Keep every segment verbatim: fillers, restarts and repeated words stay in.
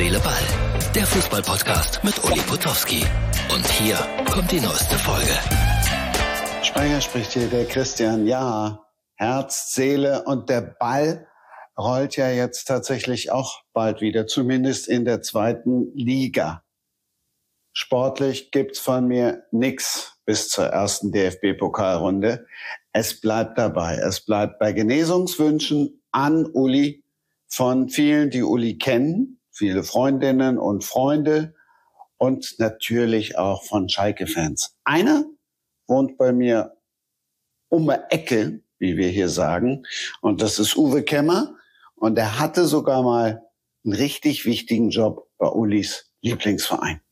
Seele, Ball. Der Fußball-Podcast mit Uli Potowski. Und hier kommt die neueste Folge. Sprenger spricht hier, der Christian. Ja, Herz, Seele und der Ball rollt ja jetzt tatsächlich auch bald wieder, zumindest in der zweiten Liga. Sportlich gibt's von mir nix bis zur ersten D F B-Pokalrunde. Es bleibt dabei. Es bleibt bei Genesungswünschen an Uli von vielen, die Uli kennen, viele Freundinnen und Freunde und natürlich auch von Schalke-Fans. Einer wohnt bei mir um die Ecke, wie wir hier sagen, und das ist Uwe Kemmer. Und er hatte sogar mal einen richtig wichtigen Job bei Ulis Lieblingsverein.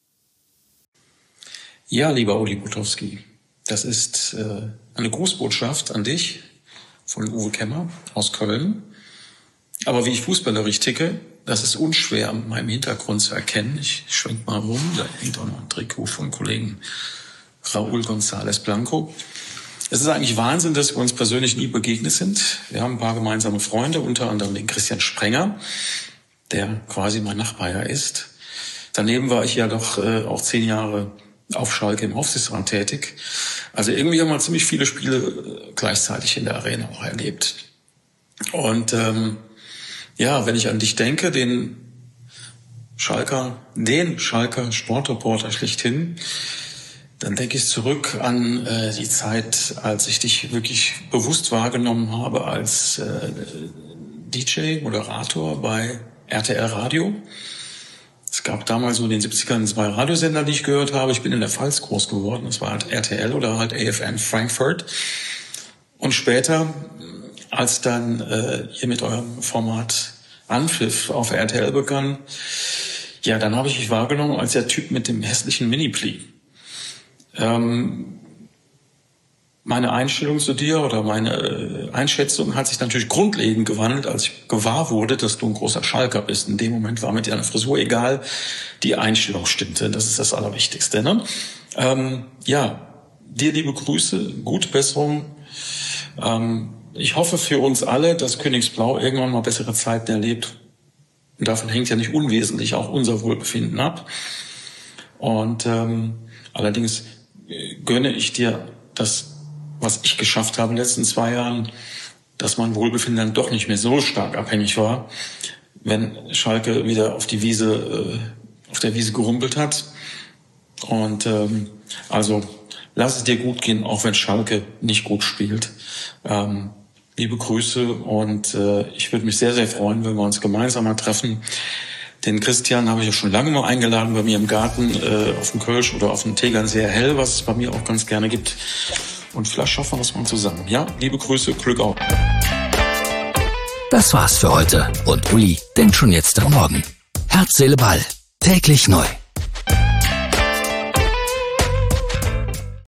Ja, lieber Uli Potowski, das ist äh, eine Grußbotschaft an dich von Uwe Kemmer aus Köln. Aber wie ich fußballerisch ticke, das ist unschwer an meinem Hintergrund zu erkennen. Ich schwenk mal rum, da hängt auch noch ein Trikot vom Kollegen Raúl González Blanco. Es ist eigentlich Wahnsinn, dass wir uns persönlich nie begegnet sind. Wir haben ein paar gemeinsame Freunde, unter anderem den Christian Sprenger, der quasi mein Nachbar ist. Daneben war ich ja doch äh, auch zehn Jahre auf Schalke im Aufsichtsrat tätig. Also irgendwie haben wir ziemlich viele Spiele äh, gleichzeitig in der Arena auch erlebt. Und ähm, ja, wenn ich an dich denke, den Schalker, den Schalker Sportreporter schlechthin, dann denke ich zurück an äh, die Zeit, als ich dich wirklich bewusst wahrgenommen habe als äh, D J, Moderator bei R T L Radio. Es gab damals so in den siebzigern zwei Radiosender, die ich gehört habe. Ich bin in der Pfalz groß geworden. Das war halt R T L oder halt A F N Frankfurt. Und später, als dann äh, ihr mit eurem Format Anpfiff auf R T L begann, ja, dann habe ich dich wahrgenommen als der Typ mit dem hässlichen Mini-Pli. Ähm, meine Einstellung zu dir oder meine äh, Einschätzung hat sich natürlich grundlegend gewandelt, als ich gewahr wurde, dass du ein großer Schalker bist. In dem Moment war mit deiner Frisur egal, die Einstellung stimmte. Das ist das Allerwichtigste, ne? Ähm, ja, dir liebe Grüße, gute Besserung. Ähm, ich hoffe für uns alle, dass Königsblau irgendwann mal bessere Zeiten erlebt. Und davon hängt ja nicht unwesentlich auch unser Wohlbefinden ab. Und ähm, allerdings gönne ich dir das, was ich geschafft habe in den letzten zwei Jahren, dass mein Wohlbefinden dann doch nicht mehr so stark abhängig war, wenn Schalke wieder auf die Wiese, äh, auf der Wiese gerumpelt hat. Und ähm, also lass es dir gut gehen, auch wenn Schalke nicht gut spielt. Ähm, liebe Grüße und äh, ich würde mich sehr, sehr freuen, wenn wir uns gemeinsam mal treffen. Den Christian habe ich ja schon lange mal eingeladen bei mir im Garten äh, auf dem Kölsch oder auf dem Tegernseer Hell, was es bei mir auch ganz gerne gibt. Und vielleicht schaffen wir das mal zusammen. Ja, liebe Grüße, Glück auf. Das war's für heute. Und Uli denkt schon jetzt am Morgen. Herz, Seele, Ball. Täglich neu.